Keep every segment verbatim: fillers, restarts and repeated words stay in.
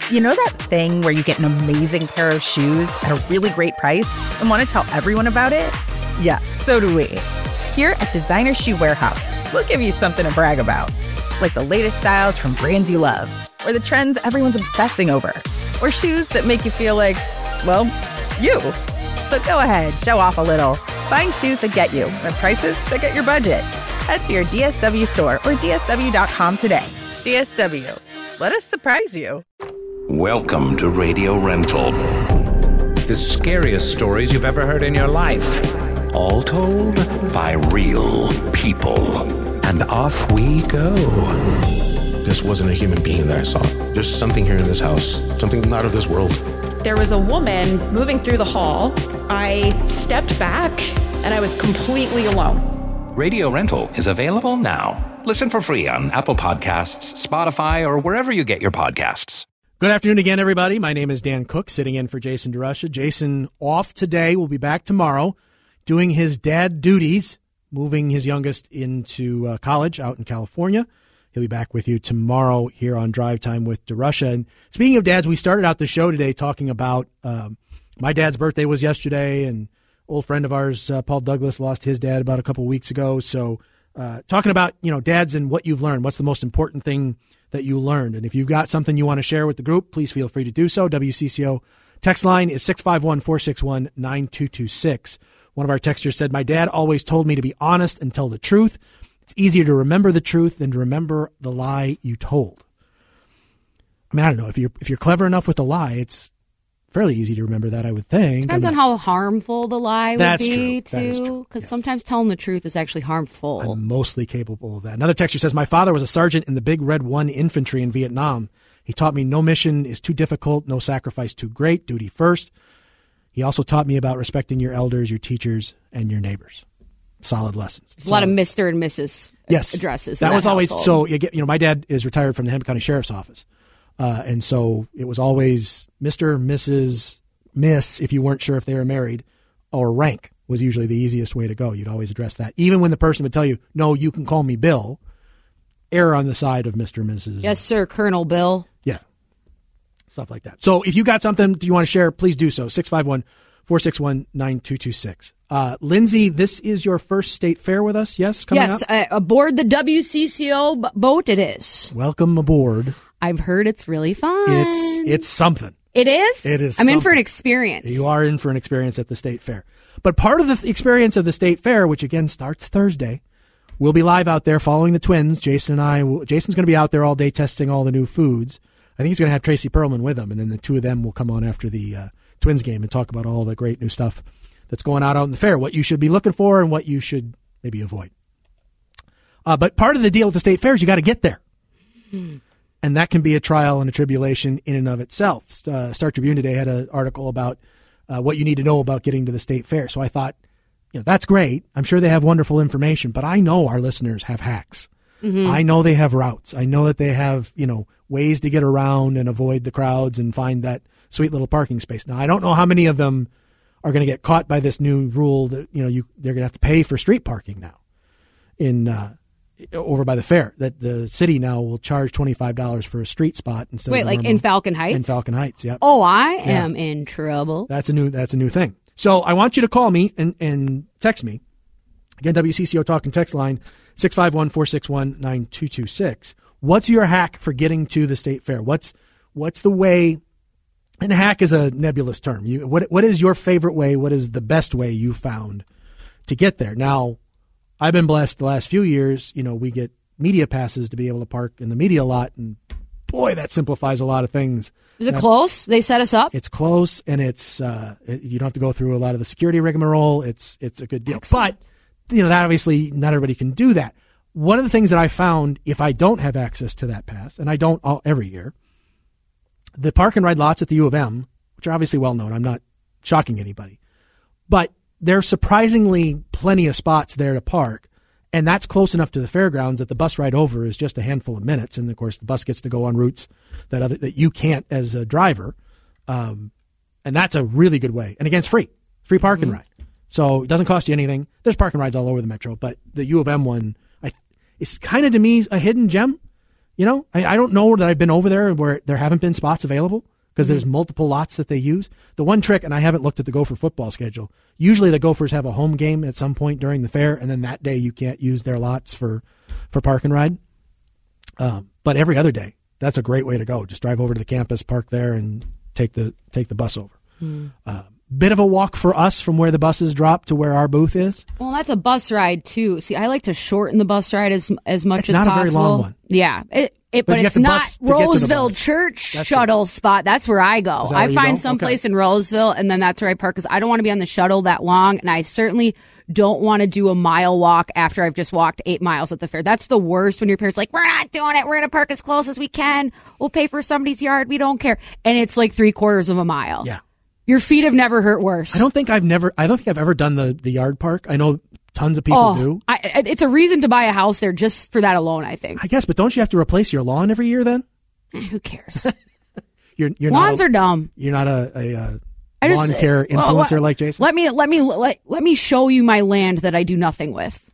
You know that thing where you get an amazing pair of shoes at a really great price and want to tell everyone about it? Yeah, so do we. Here at Designer Shoe Warehouse, we'll give you something to brag about. Like the latest styles from brands you love, or the trends everyone's obsessing over, or shoes that make you feel like, well, you. So go ahead, show off a little. Find shoes that get you at prices that get your budget. Head to your D S W store or D S W dot com today. D S W. Let us surprise you. Welcome to Radio Rental. The scariest stories you've ever heard in your life. All told by real people. And off we go. This wasn't a human being that I saw. There's something here in this house. Something not of this world. There was a woman moving through the hall. I stepped back and I was completely alone. Radio Rental is available now. Listen for free on Apple Podcasts, Spotify, or wherever you get your podcasts. Good afternoon again, everybody. My name is Dan Cook, sitting in for Jason DeRusha. Jason off today. We'll be back tomorrow doing his dad duties, moving his youngest into uh, college out in California. He'll be back with you tomorrow here on Drive Time with DeRusha. And speaking of dads, we started out the show today talking about um, my dad's birthday was yesterday, and old friend of ours, uh, Paul Douglas, lost his dad about a couple of weeks ago. So uh, talking about, you know, dads and what you've learned. What's the most important thing that you learned? And if you've got something you want to share with the group, please feel free to do so. W C C O text line is six five one, four six one, nine two two six. One of our texters said, my dad always told me to be honest and tell the truth. It's easier to remember the truth than to remember the lie you told. I mean, I don't know. If you're, if you're clever enough with the lie, it's fairly easy to remember that, I would think. Depends on how harmful the lie would That's be, true. too. Because Yes. sometimes telling the truth is actually harmful. I'm mostly capable of that. Another texter says, my father was a sergeant in the Big Red One infantry in Vietnam. He taught me no mission is too difficult, no sacrifice too great, duty first. He also taught me about respecting your elders, your teachers, and your neighbors. Solid lessons. There's a lot of Mister and Missus Yes. addresses. That in was always, household. so you get, you know, my dad is retired from the Hennepin County Sheriff's Office. Uh, and so it was always Mister, Missus, Miss, if you weren't sure if they were married, or rank was usually the easiest way to go. You'd always address that. Even when the person would tell you, no, you can call me Bill, err on the side of Mister, Missus Yes, sir, Colonel Bill. Yeah. Stuff like that. So if you got something you want to share, please do so. six five one, four six one, nine two two six. Uh, Lindsay, this is your first state fair with us, yes? Coming Yes, up? uh, aboard the W C C O b- boat it is. Welcome aboard. I've heard it's really fun. It's it's something. It is? It is I'm in for an something. experience. You are in for an experience at the state fair. But part of the th- experience of the state fair, which again starts Thursday, we'll be live out there following the twins. Jason and I, will, Jason's going to be out there all day testing all the new foods. I think he's going to have Tracy Perlman with him, and then the two of them will come on after the uh, Twins game and talk about all the great new stuff that's going on out in the fair, what you should be looking for and what you should maybe avoid. Uh, but part of the deal with the state fair is you got to get there. Hmm. And that can be a trial and a tribulation in and of itself. Uh, Star Tribune today had an article about uh, what you need to know about getting to the state fair. So I thought, you know, that's great. I'm sure they have wonderful information, but I know our listeners have hacks. Mm-hmm. I know they have routes. I know that they have, you know, ways to get around and avoid the crowds and find that sweet little parking space. Now, I don't know how many of them are going to get caught by this new rule that, you know, you they're going to have to pay for street parking now in uh, over by the fair, that the city now will charge twenty-five dollars for a street spot instead Wait, of like normal, in Falcon Heights? In Falcon Heights, yeah. Oh, I Yeah. am in trouble. That's a new that's a new thing. So I want you to call me and, and text me. Again, W C C O talk and text line, six five one, four six one, nine two two six. What's your hack for getting to the state fair? What's what's the way, and hack is a nebulous term. You what what is your favorite way? What is the best way you found to get there? Now, I've been blessed the last few years. You know, we get media passes to be able to park in the media lot, and boy, that simplifies a lot of things. Is it now, close? They set us up? It's close, and it's uh, it, you don't have to go through a lot of the security rigmarole. It's it's a good deal. Excellent. But, you know, that obviously not everybody can do that. One of the things that I found, if I don't have access to that pass, and I don't all, every year, the park and ride lots at the U of M, which are obviously well known, I'm not shocking anybody, but there's surprisingly plenty of spots there to park, and that's close enough to the fairgrounds that the bus ride over is just a handful of minutes, and of course the bus gets to go on routes that other that you can't as a driver, um, and that's a really good way. And again, it's free, free park and mm-hmm. ride, so it doesn't cost you anything. There's park and rides all over the metro, but the U of M one, I, it's kind of to me a hidden gem. You know, I, I don't know that I've been over there where there haven't been spots available because mm-hmm. there's multiple lots that they use. The one trick, and I haven't looked at the Gopher football schedule, usually the Gophers have a home game at some point during the fair, and then that day you can't use their lots for, for park and ride. Um, but every other day, that's a great way to go. Just drive over to the campus, park there, and take the take the bus over. Mm. Uh, bit of a walk for us from where the buses drop to where our booth is. Well, that's a bus ride too. See, I like to shorten the bus ride as as much it's as not possible. a very long one. Yeah, it, it, but, but it's not Roseville Church that's shuttle it. spot. That's where I go. I find someplace okay. in Roseville, and then that's where I park because I don't want to be on the shuttle that long, and I certainly don't want to do a mile walk after I've just walked eight miles at the fair. That's the worst when your parents are like, we're not doing it. We're going to park as close as we can. We'll pay for somebody's yard. We don't care. And it's like three quarters of a mile. Yeah. Your feet have never hurt worse. I don't think I've never, I don't think I've ever done the, the yard park. I know tons of people oh, do. I, it's a reason to buy a house there just for that alone, I think. I guess, but don't you have to replace your lawn every year then? Eh, who cares? you're, you're Lawns not a, are dumb. You're not a, a, a I lawn just, care influencer well, well, like Jason? Let me, let me, let, let me show you my land that I do nothing with.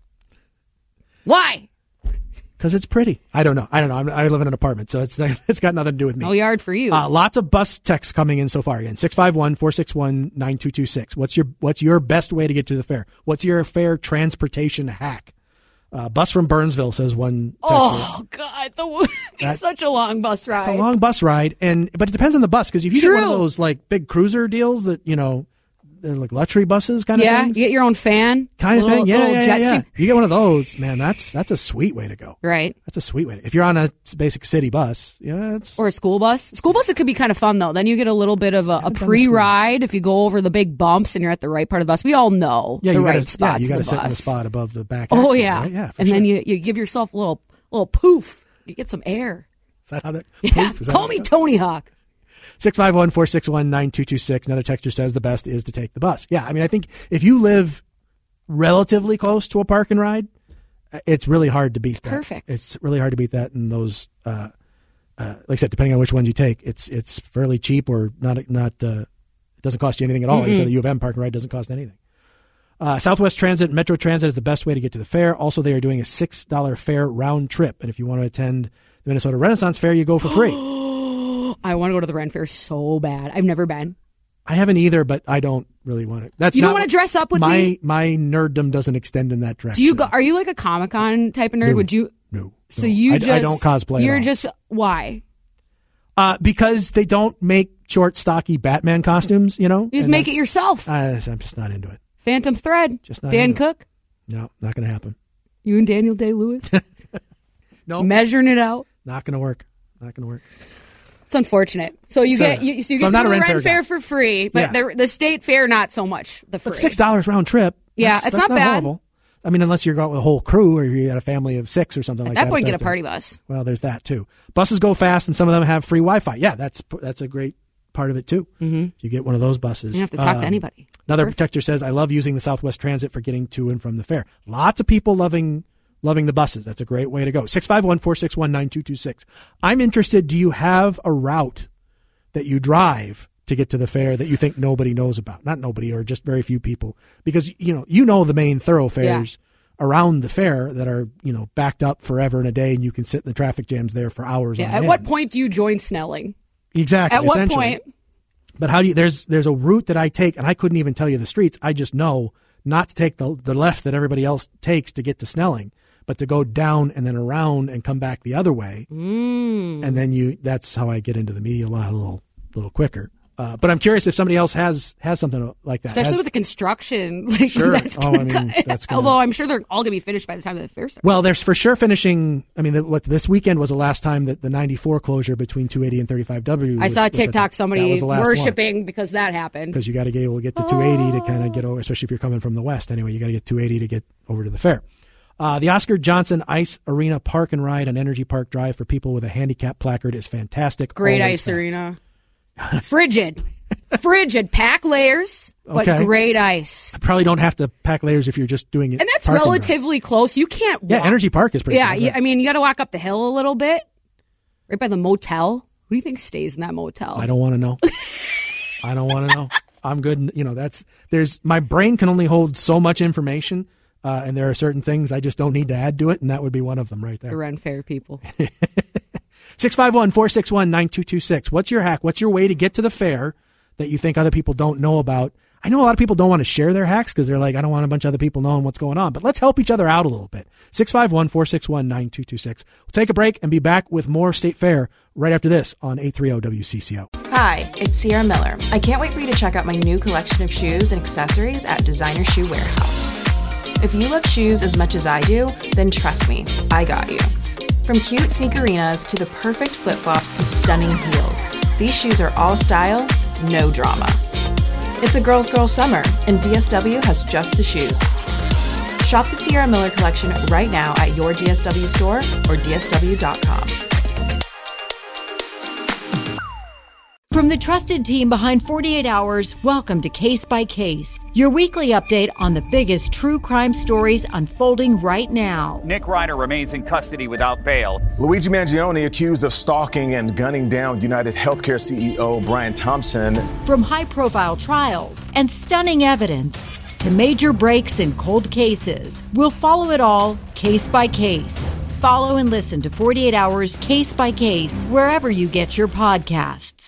Why? Because it's pretty. I don't know. I don't know. I'm, I live in an apartment, so it's it's got nothing to do with me. No yard for you. Uh, lots of bus texts coming in so far. Again, six five one, four six one, nine two two six. What's your What's your best way to get to the fair? What's your fair transportation hack? Uh, bus from Burnsville, says one texter. Oh, God. The, it's such a long bus ride. It's a long bus ride, and but it depends on the bus, because if you True. get one of those like big cruiser deals that, you know, they're like luxury buses kind yeah, of things. You get your own fan. Kind of little, thing. Yeah, little yeah, jet yeah, yeah. stream. You get one of those, man, that's that's a sweet way to go. Right. That's a sweet way. To, if you're on a basic city bus, yeah, it's or a school bus. School bus, it could be kind of fun though. Then you get a little bit of a, a done the pre-ride if you go over the big bumps and you're at the right part of the bus. We all know yeah, the you right gotta, spots. Yeah, you got to the sit bus. in the spot above the back. Oh axle, yeah, right? Yeah, for and sure. then you you give yourself a little little poof. You get some air. Is that how that? Yeah. Poof, is that Call how me that Tony Hawk. six five one, four six one, nine two two six. Another texter says the best is to take the bus. Yeah, I mean, I think if you live relatively close to a park and ride, it's really hard to beat it's that. Perfect. It's really hard to beat that. And those, uh, uh, like I said, depending on which ones you take, it's it's fairly cheap or not. Not uh, it doesn't cost you anything at all. Mm-hmm. Like I said, the U of M park and ride doesn't cost anything. Uh, Southwest Transit, Metro Transit is the best way to get to the fair. Also, they are doing a six dollar fare round trip. And if you want to attend the Minnesota Renaissance Fair, you go for free. I want to go to the Ren Fair so bad. I've never been. I haven't either, but I don't really want it. That's you don't not, want to dress up with my, me? My nerddom doesn't extend in that direction. Do you go? Are you like a Comic-Con type of nerd? No, Would you? No. So no. you I, just I don't cosplay You're at all. just why? Uh, because they don't make short, stocky Batman costumes. You know, You just and make it that's- yourself. I, I'm just not into it. Phantom Thread. Just not Dan into Cook. It. No, not going to happen. You and Daniel Day-Lewis. No, Measuring it out. not going to work. Not going to work. It's unfortunate. So you So, get you, so you so get I'm to not the a Ren Ren Fair Fair guy. for free, but Yeah. the the state fair not so much. The free. But six dollars round trip. Yeah, that's, it's that's not bad. horrible. I mean, unless you're going with a whole crew or you got a family of six or something At like that that. point, if get a that's party bus. Well, there's that too. Buses go fast, and some of them have free Wi-Fi. Yeah, that's that's a great part of it too. Mm-hmm. If you get one of those buses, You don't have to talk Um, to anybody. Another Perfect. protector says, "I love using the Southwest Transit for getting to and from the fair." Lots of people loving loving the buses. That's a great way to go. six five one, four six one, nine two two six. I'm interested. Do you have a route that you drive to get to the fair that you think nobody knows about? Not nobody, or just very few people, because you know you know the main thoroughfares around the fair that are, you know, backed up forever and a day, and you can sit in the traffic jams there for hours. Yeah. on At end. what point do you join Snelling? Exactly. At what essentially. point? But how do you? There's there's a route that I take, and I couldn't even tell you the streets. I just know not to take the the left that everybody else takes to get to Snelling, but to go down and then around and come back the other way. Mm. And then you. That's how I get into the media a lot, a little little quicker. Uh, but I'm curious if somebody else has has something like that. Especially has, with the construction. Like, Sure. That's Oh, gonna I mean, cut- that's gonna- Although I'm sure they're all going to be finished by the time the fair starts. Well, there's for sure finishing. I mean, the, what this weekend was the last time that the ninety-four closure between two eighty and thirty-five W. I was, saw a was shut down. TikTok That somebody was the last one. worshiping because that happened. Because you got to be able to get to two eighty to kind of get over, especially if you're coming from the west. Anyway, you got to get two eighty to get over to the fair. Uh, the Oscar Johnson Ice Arena Park and Ride on Energy Park Drive for people with a handicap placard is fantastic. Great Always ice fast. arena. Frigid. Frigid. Pack layers, but Okay. great ice. Probably don't have to pack layers if you're just doing it. And that's park ride. relatively close. You can't walk. Yeah, Energy Park is pretty Yeah, close, you, right? I mean, you got to walk up the hill a little bit. Right by the motel. Who do you think stays in that motel? I don't want to know. I don't want to know. I'm good. You know, that's there's my brain can only hold so much information, uh, and there are certain things I just don't need to add to it, and that would be one of them right The there. Ren Fair people. six five one, four six one, nine two two six. What's your hack? What's your way to get to the fair that you think other people don't know about? I know a lot of people don't want to share their hacks because they're like, I don't want a bunch of other people knowing what's going on. But let's help each other out a little bit. six five one, four six one, nine two two six. We'll take a break and be back with more State Fair right after this on eight thirty W C C O. Hi, it's Sierra Miller. I can't wait for you to check out my new collection of shoes and accessories at Designer Shoe Warehouse. If you love shoes as much as I do, then trust me, I got you. From cute sneakerinas to the perfect flip-flops to stunning heels, these shoes are all style, no drama. It's a girl's girl summer, and D S W has just the shoes. Shop the Sierra Miller collection right now at your D S W store or D S W dot com. From the trusted team behind forty-eight hours, welcome to Case by Case, your weekly update on the biggest true crime stories unfolding right now. Nick Ryder remains in custody without bail. Luigi Mangione accused of stalking and gunning down United Healthcare C E O Brian Thompson. From high-profile trials and stunning evidence to major breaks in cold cases, we'll follow it all case by case. Follow and listen to forty-eight hours Case by Case wherever you get your podcasts.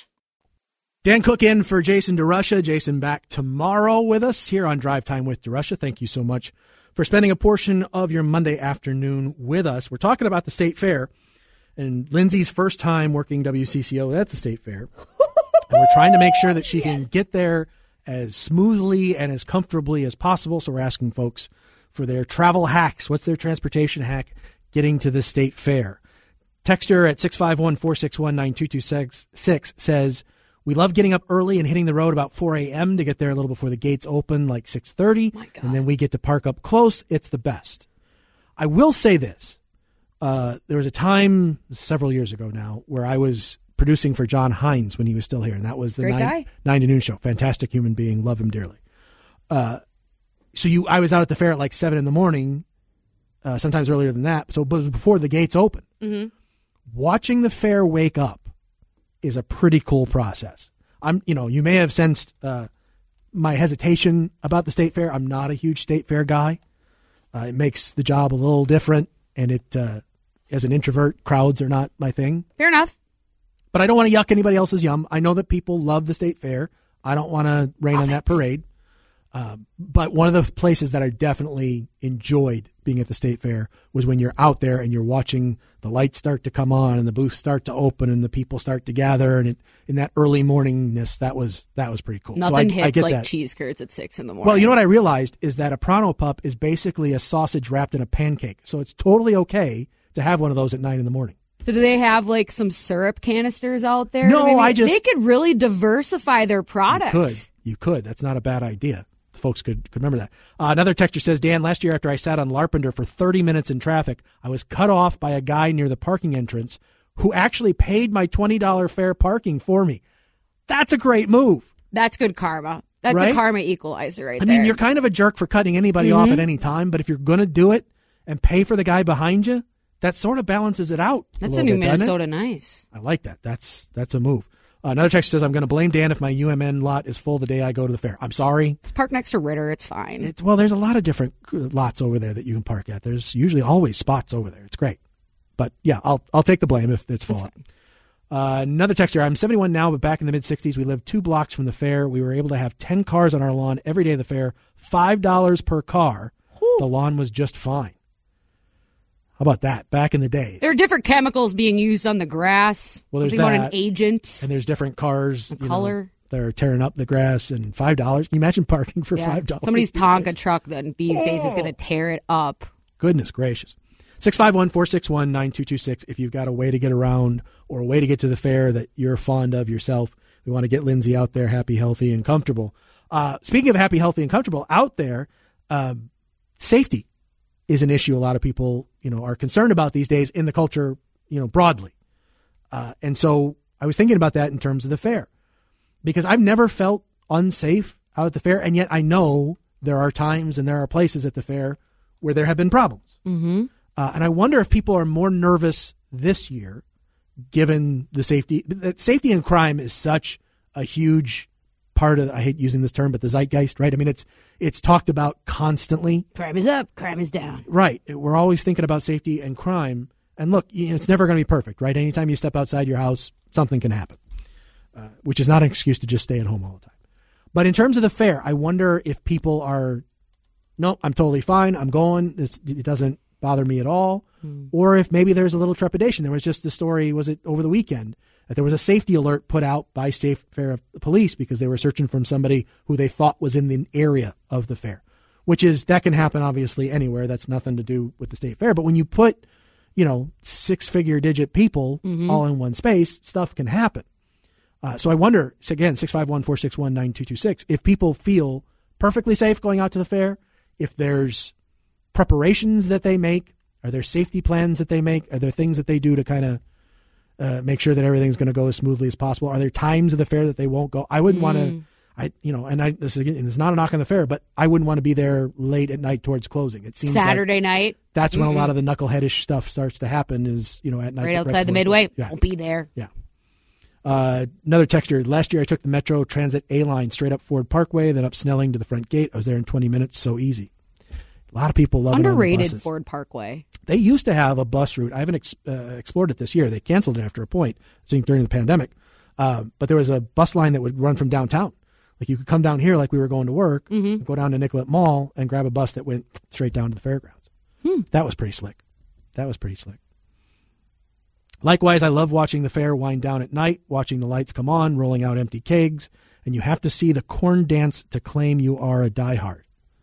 Dan Cook in for Jason DeRusha. Jason back tomorrow with us here on Drive Time with DeRusha. Thank you so much for spending a portion of your Monday afternoon with us. We're talking about the State Fair and Lindsay's first time working W C C O at the State Fair. And we're trying to make sure that she can get there as smoothly and as comfortably as possible. So we're asking folks for their travel hacks. What's their transportation hack getting to the State Fair? Texter at six five one, four six one, nine two two six says, we love getting up early and hitting the road about four a.m. to get there a little before the gates open, like six thirty, and then we get to park up close. It's the best. I will say this. Uh, there was a time several years ago now where I was producing for John Hines when he was still here, and that was the nine, nine to noon show. Fantastic human being. Love him dearly. Uh, so you, I was out at the fair at like seven in the morning, uh, sometimes earlier than that. So it was before the gates open. Mm-hmm. Watching the fair wake up is a pretty cool process. I'm, you know, you may have sensed uh, my hesitation about the State Fair. I'm not a huge State Fair guy. Uh, it makes the job a little different, and it, uh, as an introvert, crowds are not my thing. Fair enough. But I don't want to yuck anybody else's yum. I know that people love the State Fair. I don't want to rain love on it. that parade. Uh, but one of the places that I definitely enjoyed being at the State Fair was when you're out there and you're watching the lights start to come on and the booths start to open and the people start to gather, and it, in that early morningness, that was that was pretty cool. Nothing so I, hits I get like that. cheese curds at six in the morning. Well, you know what I realized is that a Prano Pup is basically a sausage wrapped in a pancake, so it's totally okay to have one of those at nine in the morning. So do they have like some syrup canisters out there? No, Maybe I just they could really diversify their product. You could, you could. That's not a bad idea. Folks could, could remember that. Uh, another texter says, Dan, last year after I sat on Larpenter for thirty minutes in traffic, I was cut off by a guy near the parking entrance who actually paid my twenty dollars fare parking for me. That's a great move. That's good karma. That's right? a karma equalizer right I there. mean, you're kind of a jerk for cutting anybody mm-hmm. off at any time, but if you're going to do it and pay for the guy behind you, that sort of balances it out. That's a, a new bit, Minnesota nice. I like that. That's that's a move. Uh, another texter says, I'm going to blame Dan if my U M N lot is full the day I go to the fair. I'm sorry. It's parked next to Ritter. It's fine. It's, well, there's a lot of different lots over there that you can park at. There's usually always spots over there. It's great. But, yeah, I'll I'll take the blame if it's full up. Uh, another texter, I'm seventy-one now, but back in the mid-sixties, we lived two blocks from the fair. We were able to have ten cars on our lawn every day of the fair, five dollars per car. Whew. The lawn was just fine. How about that? Back in the days. There are different chemicals being used on the grass. Well, there's Something that. about an agent. And there's different cars. The you color. Know, that are tearing up the grass, and five dollars. Can you imagine parking for yeah. five dollars? Somebody's Tonka days? truck then these oh. days is going to tear it up. Goodness gracious. six five one, four six one, nine two two six if you've got a way to get around or a way to get to the fair that you're fond of yourself. We want to get Lindsay out there happy, healthy, and comfortable. Uh, speaking of happy, healthy, and comfortable, out there, um, safety is an issue a lot of people, you know, are concerned about these days in the culture, you know, broadly. Uh, and so I was thinking about that in terms of the fair, because I've never felt unsafe out at the fair. And yet I know there are times and there are places at the fair where there have been problems. Mm-hmm. Uh, and I wonder if people are more nervous this year, given the safety, that safety and crime is such a huge part of, I hate using this term, but the zeitgeist, right? I mean, it's, it's talked about constantly. Crime is up, crime is down. Right. We're always thinking about safety and crime. And look, you know, it's never going to be perfect, right? Anytime you step outside your house, something can happen, uh, which is not an excuse to just stay at home all the time. But in terms of the fair, I wonder if people are, no, I'm totally fine. I'm going. It's, it doesn't bother me at all. Hmm. Or if maybe there's a little trepidation. There was just the story, was it over the weekend, that there was a safety alert put out by State Fair police because they were searching for somebody who they thought was in the area of the fair, which is, that can happen obviously anywhere. That's nothing to do with the State Fair. But when you put, you know, six figure digit people mm-hmm. all in one space, stuff can happen. Uh, so I wonder, again, six five one, four six one, nine two two six, if people feel perfectly safe going out to the fair, if there's preparations that they make, are there safety plans that they make? Are there things that they do to kind of uh, make sure that everything's going to go as smoothly as possible? Are there times of the fair that they won't go? I wouldn't mm. want to, I you know, and I this is again, it's not a knock on the fair, but I wouldn't want to be there late at night towards closing. It seems Saturday like night. That's mm-hmm. when a lot of the knuckleheadish stuff starts to happen. Is you know at night, right outside right the Midway. Yeah. Won't be there. Yeah. Uh, another texture. Last year I took the Metro Transit A line straight up Ford Parkway, then up Snelling to the front gate. I was there in twenty minutes. So easy. A lot of people love underrated it on the buses. Ford Parkway. They used to have a bus route. I haven't ex- uh, explored it this year. They canceled it after a point, I think during the pandemic. Uh, but there was a bus line that would run from downtown. Like you could come down here like we were going to work, mm-hmm. go down to Nicollet Mall and grab a bus that went straight down to the fairgrounds. Hmm. That was pretty slick. That was pretty slick. Likewise, I love watching the fair wind down at night, watching the lights come on, rolling out empty kegs, and you have to see the corn dance to claim you are a diehard.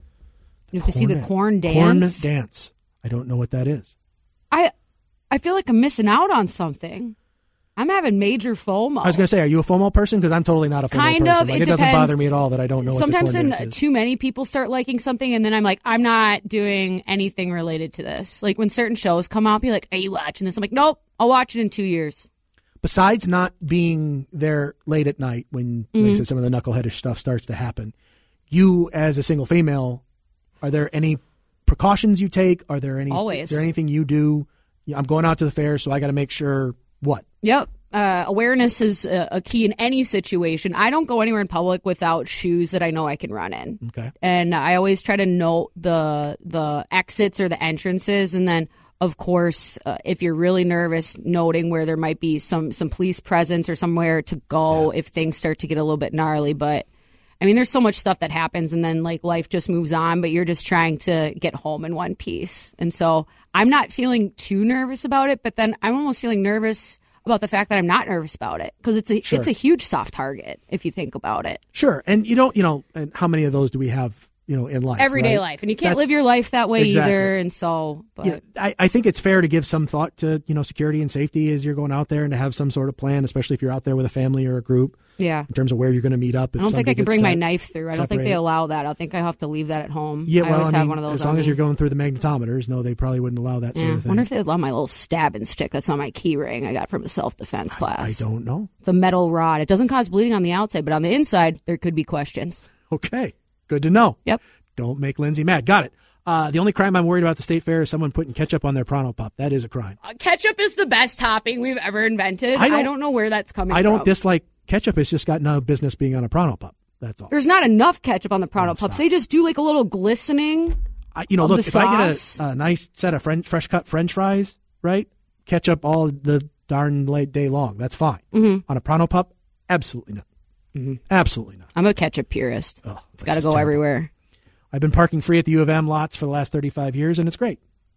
You have to see the corn dance? Corn dance. I don't know what that is. I I feel like I'm missing out on something. I'm having major FOMO. I was going to say, are you a FOMO person? Because I'm totally not a FOMO kind person. Of, Like, it, it doesn't depends. bother me at all that I don't know Sometimes what the corn dance is. Too many people start liking something, and then I'm like, I'm not doing anything related to this. Like when certain shows come out, be like, are you watching this? I'm like, nope, I'll watch it in two years. Besides not being there late at night when, mm-hmm. like I said, some of the knuckleheadish stuff starts to happen, you as a single female, are there any precautions you take? Are there any? Always. Is there anything you do? Yeah, I'm going out to the fair, so I got to make sure what? Yep. Uh, awareness is a, a key in any situation. I don't go anywhere in public without shoes that I know I can run in. Okay. And I always try to note the the exits or the entrances, and then, of course, uh, if you're really nervous, noting where there might be some some police presence or somewhere to go yeah. if things start to get a little bit gnarly. But I mean, there's so much stuff that happens, and then like life just moves on, but you're just trying to get home in one piece. And so I'm not feeling too nervous about it, but then I'm almost feeling nervous about the fact that I'm not nervous about it, because it's a sure. it's a huge soft target if you think about it. Sure, and you don't, you know, and how many of those do we have, you know, in life? Everyday right? life, and you can't That's, live your life that way exactly. either. And so, but. Yeah, I, I think it's fair to give some thought to, you know, security and safety as you're going out there, and to have some sort of plan, especially if you're out there with a family or a group. Yeah. In terms of where you're going to meet up. If I don't think I can bring set, my knife through. I don't separated. think they allow that. I think I have to leave that at home. Yeah, I well, always I mean, have one of those. as long as me. you're going through the magnetometers, no, they probably wouldn't allow that yeah. sort of thing. I wonder if they allow my little stabbing stick that's on my key ring I got from a self-defense class. I, I don't know. It's a metal rod. It doesn't cause bleeding on the outside, but on the inside, there could be questions. Okay. Good to know. Yep. Don't make Lindsay mad. Got it. Uh, the only crime I'm worried about at the state fair is someone putting ketchup on their Pronto Pup. That is a crime. Uh, ketchup is the best topping we've ever invented. I don't, I don't know where that's coming from. I don't from. dislike ketchup. It's just got no business being on a Pronto Pup. That's all. There's not enough ketchup on the Pronto oh, Pups. They just do like a little glistening. I, you know, of look, the if sauce. I get a, a nice set of French, fresh cut French fries, right? Ketchup all the darn late day long. That's fine. Mm-hmm. On a Pronto Pup, absolutely not. Mm-hmm. Absolutely not. I'm a ketchup purist. Oh, it's got to go terrible. everywhere. I've been parking free at the U of M lots for the last thirty-five years, and it's great.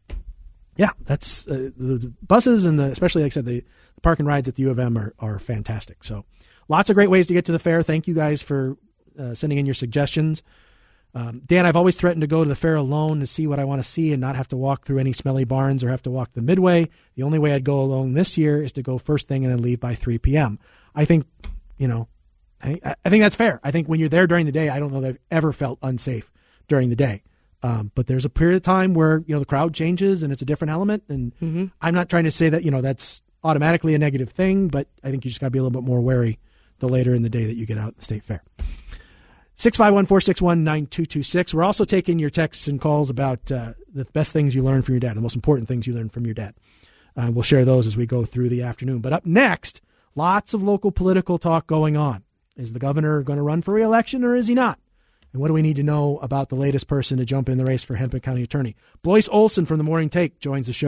Yeah, that's uh, the, the buses and the, especially, like I said, the, the parking rides at the U of M are, are fantastic. So lots of great ways to get to the fair. Thank you guys for uh, sending in your suggestions. Um, Dan, I've always threatened to go to the fair alone to see what I want to see and not have to walk through any smelly barns or have to walk the Midway. The only way I'd go alone this year is to go first thing and then leave by three p.m. I think, you know, I, I think that's fair. I think when you're there during the day, I don't know that I've ever felt unsafe during the day. Um, but there's a period of time where, you know, the crowd changes and it's a different element. And mm-hmm. I'm not trying to say that, you know, that's automatically a negative thing, but I think you just got to be a little bit more wary the later in the day that you get out at the state fair. six five one, four six one, nine two two six. We're also taking your texts and calls about uh, the best things you learned from your dad, the most important things you learned from your dad. Uh, we'll share those as we go through the afternoon. But up next, lots of local political talk going on. Is the governor going to run for re-election or is he not? And what do we need to know about the latest person to jump in the race for Hennepin County Attorney? Blois Olson from the Morning Take joins the show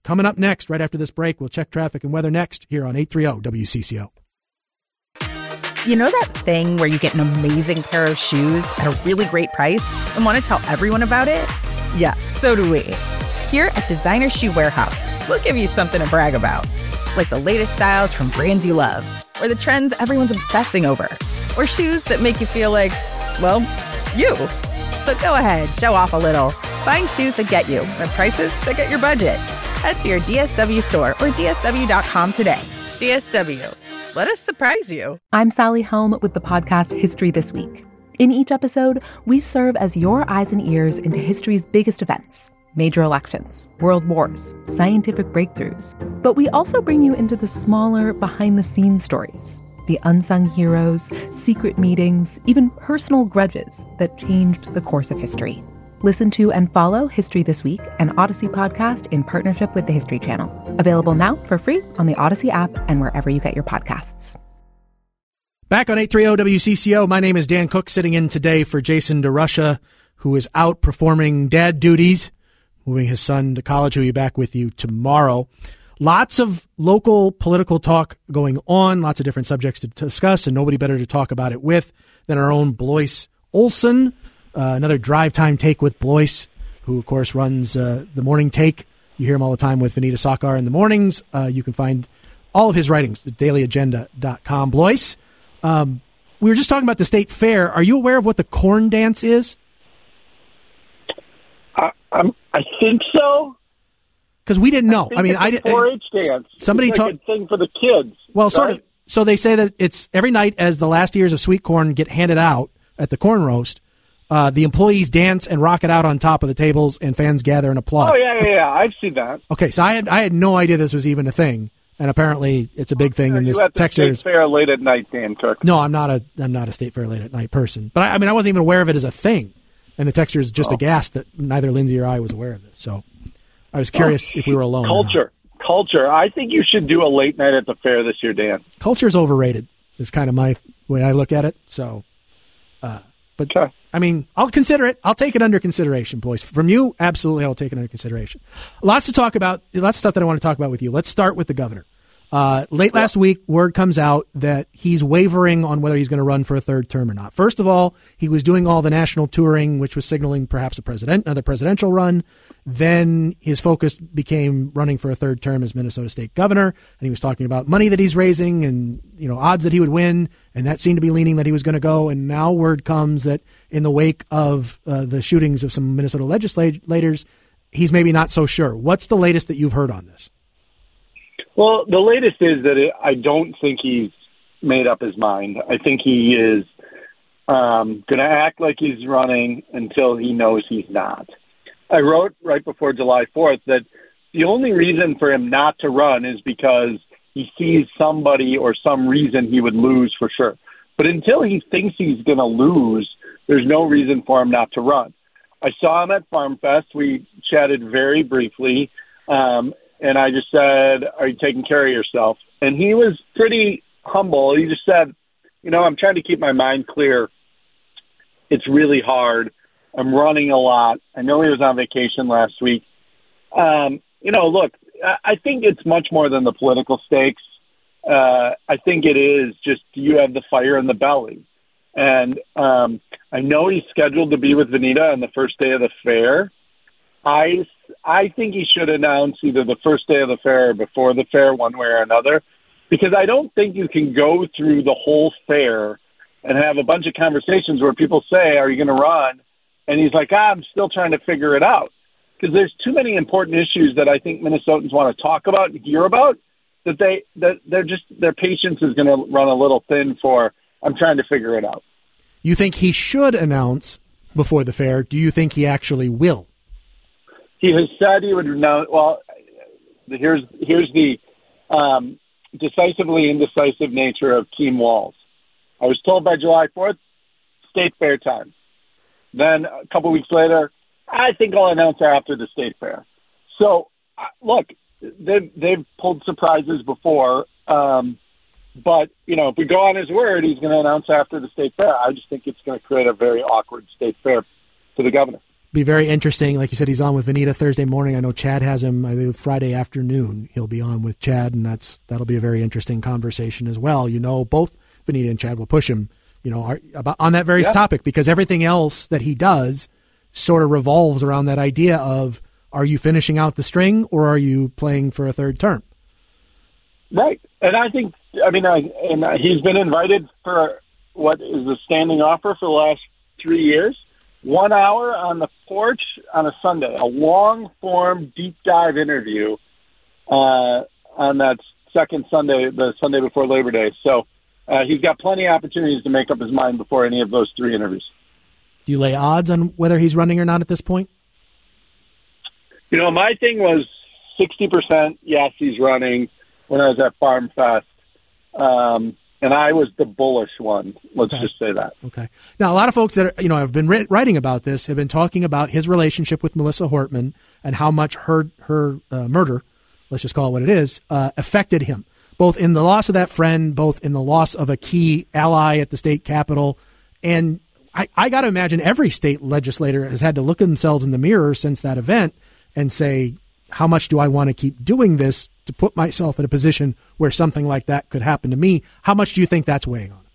coming up next, right after this break. We'll check traffic and weather next here on eight thirty W C C O. You know that thing where you get an amazing pair of shoes at a really great price and want to tell everyone about it? Yeah, so do we. Here at Designer Shoe Warehouse, we'll give you something to brag about. Like the latest styles from brands you love, or the trends everyone's obsessing over, or shoes that make you feel like, well, you. So go ahead, show off a little. Find shoes that get you at prices that get your budget. Head to your D S W store or D S W dot com today. D S W. Let us surprise you. I'm Sally Helm with the podcast History This Week. In each episode, we serve as your eyes and ears into history's biggest events. Major elections, world wars, scientific breakthroughs. But we also bring you into the smaller, behind-the-scenes stories, the unsung heroes, secret meetings, even personal grudges that changed the course of history. Listen to and follow History This Week, an Odyssey podcast in partnership with the History Channel. Available now for free on the Odyssey app and wherever you get your podcasts. Back on eight thirty W C C O, my name is Dan Cook, sitting in today for Jason DeRusha, who is out performing dad duties, moving his son to college. He'll be back with you tomorrow. Lots of local political talk going on, lots of different subjects to discuss, and nobody better to talk about it with than our own Blois Olson. Uh, another drive time take with Blois, who, of course, runs uh, the morning take. You hear him all the time with Vanita Sakar in the mornings. Uh, you can find all of his writings at daily agenda dot com. Blois, um, we were just talking about the state fair. Are you aware of what the corn dance is? I, I'm, I think so. Because we didn't know. I, I mean, I didn't. four H dance. Somebody it's like talked. A thing for the kids. Well, right? sort of. So they say that it's every night as the last ears of sweet corn get handed out at the corn roast. Uh, the employees dance and rock it out on top of the tables, and fans gather and applaud. Oh yeah, yeah, yeah. I've seen that. Okay, so I had I had no idea this was even a thing, and apparently it's a big thing. Are in this you at the texture state fair late at night, Dan Cook? No, I'm not a I'm not a state fair late at night person. But I, I mean, I wasn't even aware of it as a thing, and the texture is just oh. aghast that neither Lindsay or I was aware of this. So I was curious oh, if we were alone. Culture, culture. I think you should do a late night at the fair this year, Dan. Culture is overrated. Is kind of my way I look at it. So. Uh, But, okay. I mean, I'll consider it. I'll take it under consideration, boys. From you, absolutely, I'll take it under consideration. Lots to talk about, lots of stuff that I want to talk about with you. Let's start with the governor. Uh, late last week, word comes out that he's wavering on whether he's going to run for a third term or not. First of all, he was doing all the national touring, which was signaling perhaps a president, another presidential run. Then his focus became running for a third term as Minnesota state governor, and he was talking about money that he's raising and, you know, odds that he would win, and that seemed to be leaning that he was going to go. And now word comes that in the wake of uh, the shootings of some Minnesota legislators, he's maybe not so sure. What's the latest that you've heard on this? Well, the latest is that it, I don't think he's made up his mind. I think he is um, going to act like he's running until he knows he's not. I wrote right before July fourth that the only reason for him not to run is because he sees somebody or some reason he would lose for sure. But until he thinks he's going to lose, there's no reason for him not to run. I saw him at Farm Fest. We chatted very briefly. Um, And I just said, are you taking care of yourself? And he was pretty humble. He just said, you know, I'm trying to keep my mind clear. It's really hard. I'm running a lot. I know he was on vacation last week. Um, you know, look, I think it's much more than the political stakes. Uh, I think it is just you have the fire in the belly. And um, I know he's scheduled to be with Vanita on the first day of the fair. I, I think he should announce either the first day of the fair or before the fair, one way or another, because I don't think you can go through the whole fair and have a bunch of conversations where people say, are you going to run? And he's like, ah, I'm still trying to figure it out. Because there's too many important issues that I think Minnesotans want to talk about and hear about that they that they're just their patience is going to run a little thin for. I'm trying to figure it out. You think he should announce before the fair? Do you think he actually will? He has said he would announce. Well, here's here's the um, decisively indecisive nature of Keem Walz. I was told by July fourth, state fair time. Then a couple weeks later, I think I'll announce after the state fair. So, look, they've, they've pulled surprises before. Um, but, you know, if we go on his word, he's going to announce after the state fair. I just think it's going to create a very awkward state fair for the governor. Be very interesting. Like you said, he's on with Vanita Thursday morning. I know Chad has him I think Friday afternoon. He'll be on with Chad, and that's that'll be a very interesting conversation as well. You know, both Vanita and Chad will push him, you know, are, about on that very yeah. topic, because everything else that he does sort of revolves around that idea of, are you finishing out the string or are you playing for a third term? Right. And I think, I mean, I, and he's been invited for what is a standing offer for the last three years. One hour on the porch on a Sunday, a long-form, deep-dive interview uh, on that second Sunday, the Sunday before Labor Day. So uh, he's got plenty of opportunities to make up his mind before any of those three interviews. Do you lay odds on whether he's running or not at this point? You know, my thing was sixty percent, yes, he's running, when I was at Farm Fest. Um, and I was the bullish one. Let's okay. just say that. Okay. Now, a lot of folks that are, you know, have been writing about this have been talking about his relationship with Melissa Hortman and how much her her uh, murder, let's just call it what it is, uh, affected him, both in the loss of that friend, both in the loss of a key ally at the state capitol. And I, I got to imagine every state legislator has had to look at themselves in the mirror since that event and say, how much do I want to keep doing this to put myself in a position where something like that could happen to me? How much do you think that's weighing on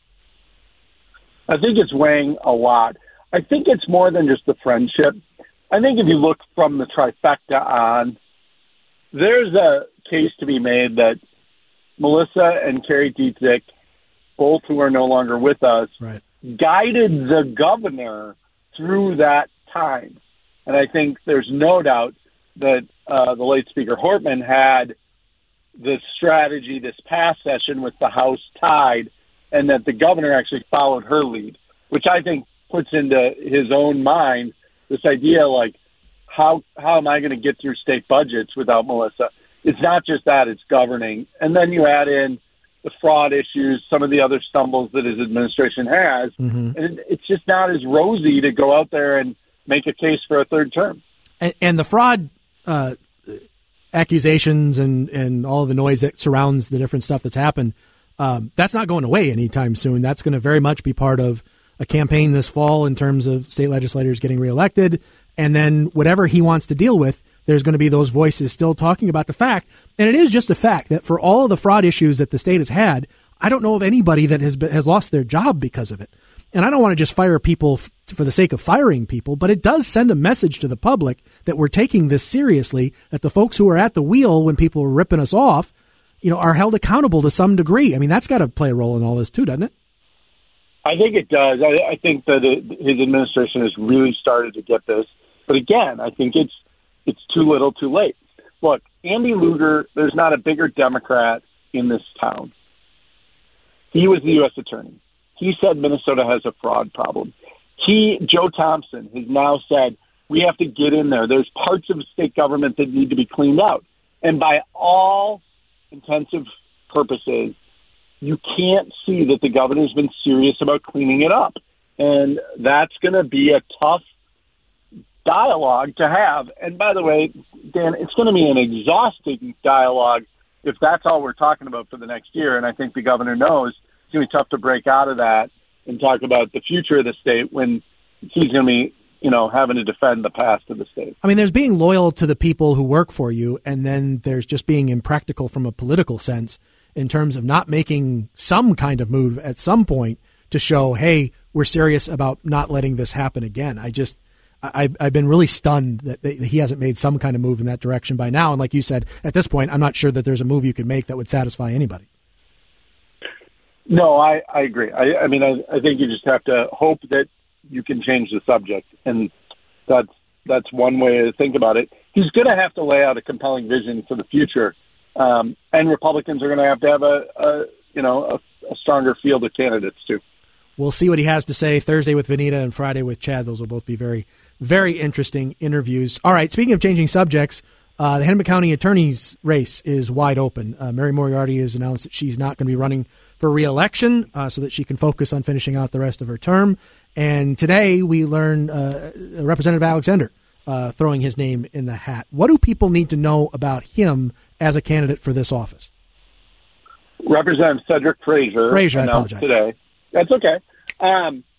it? I think it's weighing a lot. I think it's more than just the friendship. I think if you look from the trifecta on, there's a case to be made that Melissa and Carrie Dietzick, both who are no longer with us, right. guided the governor through that time. And I think there's no doubt that uh, the late Speaker Hortman had the strategy this past session with the House tied, and that the governor actually followed her lead, which I think puts into his own mind this idea like, how how am I going to get through state budgets without Melissa? It's not just that, it's governing. And then you add in the fraud issues, some of the other stumbles that his administration has, mm-hmm. and it, it's just not as rosy to go out there and make a case for a third term. And, and the fraud uh, accusations and, and all of the noise that surrounds the different stuff that's happened, um, that's not going away anytime soon. That's going to very much be part of a campaign this fall in terms of state legislators getting reelected. And then whatever he wants to deal with, there's going to be those voices still talking about the fact. And it is just a fact that for all of the fraud issues that the state has had, I don't know of anybody that has been, has lost their job because of it. And I don't want to just fire people f- for the sake of firing people, but it does send a message to the public that we're taking this seriously, that the folks who are at the wheel when people are ripping us off, you know, are held accountable to some degree. I mean, that's got to play a role in all this too, doesn't it? I think it does. I, I think that it, his administration has really started to get this. But again, I think it's it's too little too late. Look, Andy Lugar, there's not a bigger Democrat in this town. He was the U S attorney. He said Minnesota has a fraud problem. He, Joe Thompson, has now said we have to get in there. There's parts of the state government that need to be cleaned out. And by all intensive purposes, you can't see that the governor's been serious about cleaning it up. And that's going to be a tough dialogue to have. And by the way, Dan, it's going to be an exhausting dialogue if that's all we're talking about for the next year. And I think the governor knows it's going to be tough to break out of that and talk about the future of the state when he's going to be, you know, having to defend the past of the state. I mean, there's being loyal to the people who work for you, and then there's just being impractical from a political sense in terms of not making some kind of move at some point to show, hey, we're serious about not letting this happen again. I just, I've, I've been really stunned that he hasn't made some kind of move in that direction by now. And like you said, at this point, I'm not sure that there's a move you could make that would satisfy anybody. No, I, I agree. I, I mean, I, I think you just have to hope that you can change the subject. And that's, that's one way to think about it. He's going to have to lay out a compelling vision for the future. Um, and Republicans are going to have to have a, a you know, a, a stronger field of candidates too. We'll see what he has to say Thursday with Vanita and Friday with Chad. Those will both be very, very interesting interviews. All right, speaking of changing subjects, uh, the Hennepin County attorney's race is wide open. Uh, Mary Moriarty has announced that she's not going to be running for re-election uh, so that she can focus on finishing out the rest of her term. And today we learn uh, Representative Alexander uh, throwing his name in the hat. What do people need to know about him as a candidate for this office? Representative Cedric Frazier, Frazier, I announced apologize. today. That's okay. Um,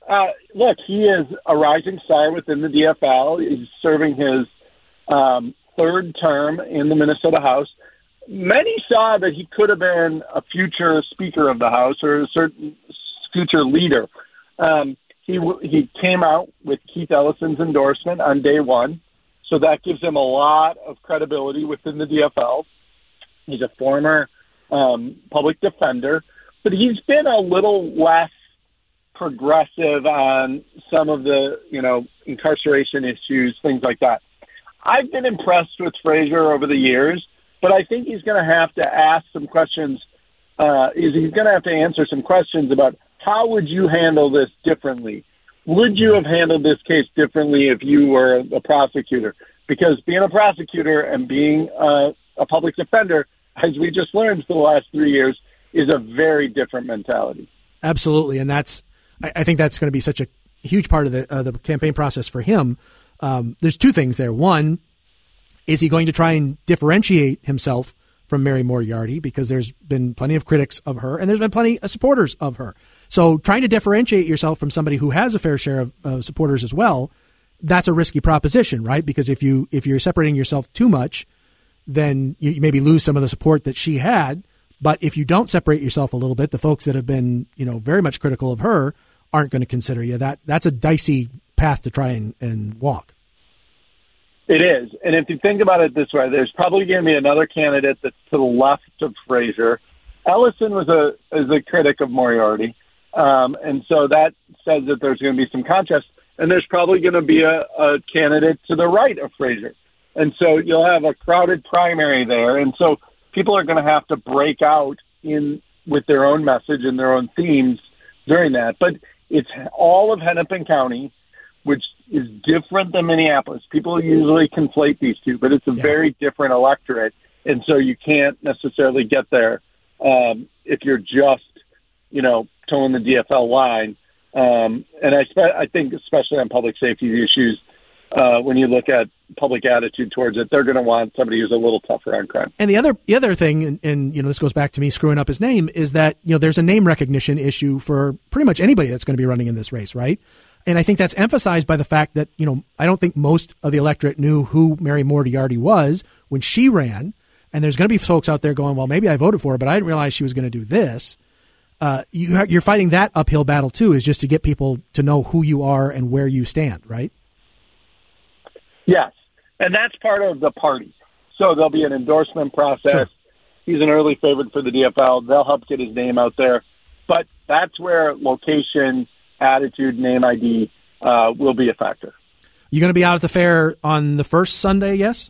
Uh, look, he is a rising star within the D F L. He's serving his um, third term in the Minnesota House. Many saw that he could have been a future Speaker of the House or a certain future leader. Um, he he came out with Keith Ellison's endorsement on day one, so that gives him a lot of credibility within the D F L. He's a former um, public defender, but he's been a little less progressive on some of the, you know, incarceration issues, things like that. I've been impressed with Fraser over the years, but I think he's going to have to ask some questions. Uh, is he's going to have to answer some questions about how would you handle this differently? Would you have handled this case differently if you were a prosecutor? Because being a prosecutor and being uh, a public defender, as we just learned for the last three years, is a very different mentality. Absolutely, and that's I, I think that's going to be such a huge part of the uh, the campaign process for him. Um, there's two things there. One, is he going to try and differentiate himself from Mary Moriarty, because there's been plenty of critics of her and there's been plenty of supporters of her. So trying to differentiate yourself from somebody who has a fair share of uh, supporters as well, that's a risky proposition, right? Because if you if you're separating yourself too much, then you, you maybe lose some of the support that she had. But if you don't separate yourself a little bit, the folks that have been, you know, very much critical of her aren't going to consider you. That that's a dicey path to try and, and walk. It is. And if you think about it this way, there's probably going to be another candidate that's to the left of Fraser. Ellison was a is a critic of Moriarty. Um, and so that says that there's going to be some contrast. And there's probably going to be a, a candidate to the right of Fraser. And so you'll have a crowded primary there. And so people are going to have to break out in with their own message and their own themes during that. But it's all of Hennepin County, which is different than Minneapolis. People usually conflate these two, but it's a yeah. very different electorate. And so you can't necessarily get there um, if you're just, you know, towing the D F L line. Um, and I, spe- I think especially on public safety issues, uh, when you look at public attitude towards it, they're going to want somebody who's a little tougher on crime. And the other the other thing, and, and you know, this goes back to me screwing up his name, is that, you know, there's a name recognition issue for pretty much anybody that's going to be running in this race, right? And I think that's emphasized by the fact that, you know, I don't think most of the electorate knew who Mary Moriarty was when she ran. And there's going to be folks out there going, well, maybe I voted for her, but I didn't realize she was going to do this. Uh, you, you're fighting that uphill battle, too, is just to get people to know who you are and where you stand, right? Yes. And that's part of the party. So there'll be an endorsement process. Sure. He's an early favorite for the D F L. They'll help get his name out there. But that's where location, attitude, name I D uh, will be a factor. You going to be out at the fair on the first Sunday, yes?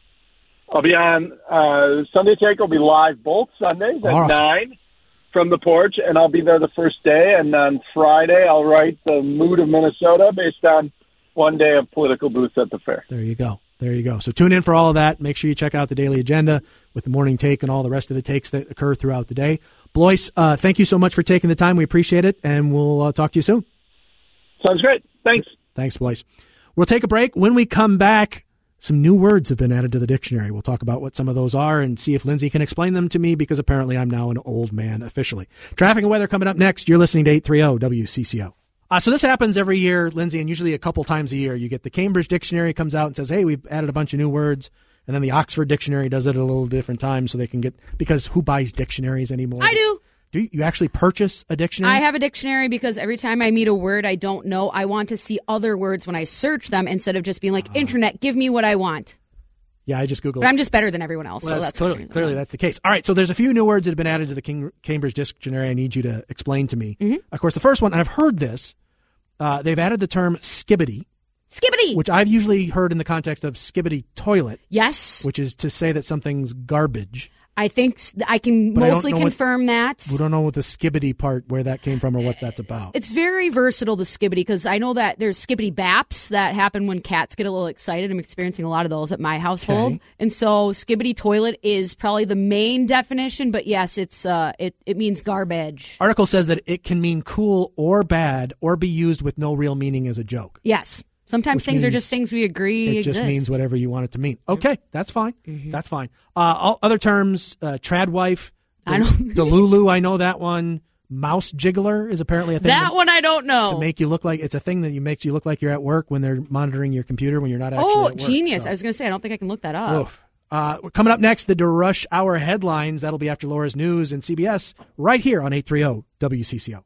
I'll be on uh, Sunday Take. I'll be live both Sundays at awesome. nine from the porch, and I'll be there the first day. And on Friday, I'll write the mood of Minnesota based on one day of political booths at the fair. There you go. There you go. So tune in for all of that. Make sure you check out the daily agenda with the morning take and all the rest of the takes that occur throughout the day. Blois, uh, thank you so much for taking the time. We appreciate it, and we'll uh, talk to you soon. Sounds great. Thanks. Thanks, Blois. We'll take a break. When we come back, some new words have been added to the dictionary. We'll talk about what some of those are and see if Lindsay can explain them to me, because apparently I'm now an old man officially. Traffic and weather coming up next. You're listening to eight thirty W C C O. Uh, so this happens every year, Lindsay, and usually a couple times a year. You get the Cambridge Dictionary comes out and says, hey, we've added a bunch of new words. And then the Oxford Dictionary does it at a little different time so they can get, because who buys dictionaries anymore? I do. Do you actually purchase a dictionary? I have a dictionary because every time I meet a word I don't know, I want to see other words when I search them instead of just being like, uh, internet, give me what I want. Yeah, I just Googled. But I'm just better than everyone else. Well, so that's that's clearly, clearly that's the case. All right, so there's a few new words that have been added to the King, Cambridge Dictionary I need you to explain to me. Mm-hmm. Of course, the first one, and I've heard this, uh, they've added the term skibbity. Skibbity! Which I've usually heard in the context of skibbity toilet. Yes. Which is to say that something's garbage. I think I can but mostly I confirm what, that. We don't know what the skibbity part, where that came from or what that's about. It's very versatile, the skibbity, because I know that there's skibbity baps that happen when cats get a little excited. I'm experiencing a lot of those at my household. Okay. And so skibbity toilet is probably the main definition, but yes, it's uh, it, it means garbage. Article says that it can mean cool or bad or be used with no real meaning as a joke. Yes. Sometimes Which things are just things we agree It exist. just means whatever you want it to mean. Okay, that's fine. Mm-hmm. That's fine. Uh, all other terms, uh, tradwife, del- Delulu, I know that one. Mouse jiggler is apparently a thing. That one I don't know. To make you look like, it's a thing that you makes you look like you're at work when they're monitoring your computer when you're not actually oh, at work. genius. So. I was going to say, I don't think I can look that up. Oof. Uh, coming up next, the DeRush Hour headlines. That'll be after Laura's News and C B S right here on eight thirty W C C O.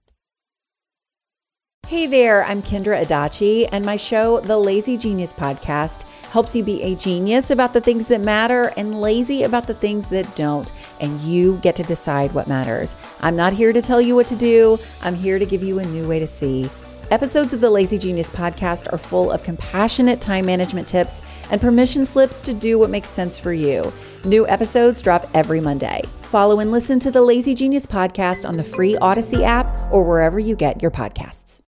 Hey there, I'm Kendra Adachi, and my show, The Lazy Genius Podcast, helps you be a genius about the things that matter and lazy about the things that don't, and you get to decide what matters. I'm not here to tell you what to do. I'm here to give you a new way to see. Episodes of the Lazy Genius Podcast are full of compassionate time management tips and permission slips to do what makes sense for you. New episodes drop every Monday. Follow and listen to the Lazy Genius Podcast on the free Odyssey app or wherever you get your podcasts.